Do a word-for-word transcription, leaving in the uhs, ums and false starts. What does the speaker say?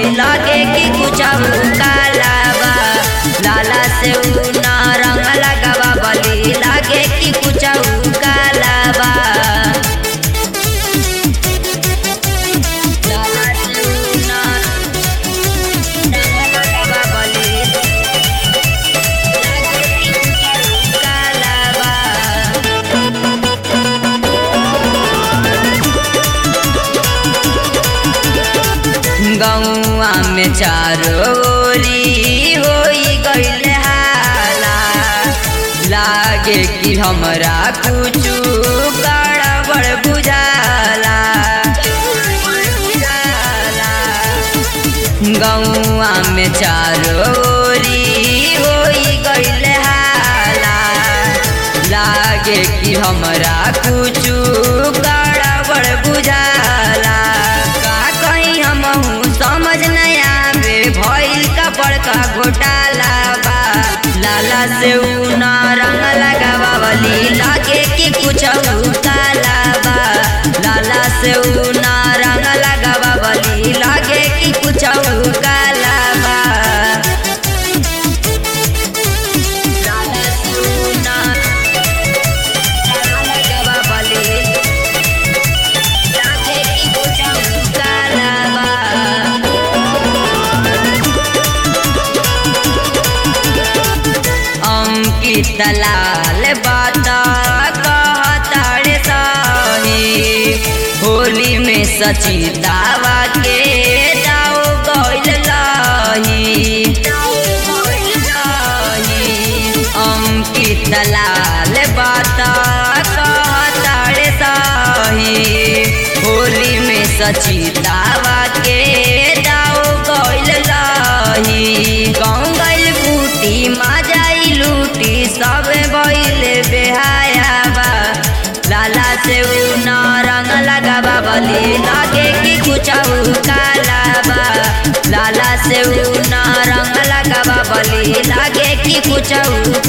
बली लागे कि कुछ कालाबा। लाला से ना रंग लगावा बली लागे कि कुछ कालाबा। लाला से ना रंग लगावा बली लागे कि कुछ कालाबा। गौआ में चारोरी होई गइल हाला। लागे कि हमरा कुछ गड़बड़ बुझाला। गौआ में चारोरी होई गइल हाला। लागे कि हमरा कुछ गड़बड़ बुझाला। समझ नहीं आवे भइल का बड़का घोटाला बा। लाला से ना रंग लगावा बली लागे कि कुछ काला बा। लाला से ना रंग लगावा बली लागे कि कुछ काला बा। लाला से ना रंग लगावा बली लागे कि कुछ काला बा। अंकित लाल बाता कहताड़े सही। होली में सचितावा के दाव गइल लही। अंकित लाल बाता कहताड़े सही। होली में सचितावा के दाव गइल लही। गाँव गइल बूटी माजाई लूटी सब बइल बेहाया बा। लाला से ना रंग लगावा बली लागे कि कुछ काला बा। लाला से ना रंग लगावा बली लागे कि कुछ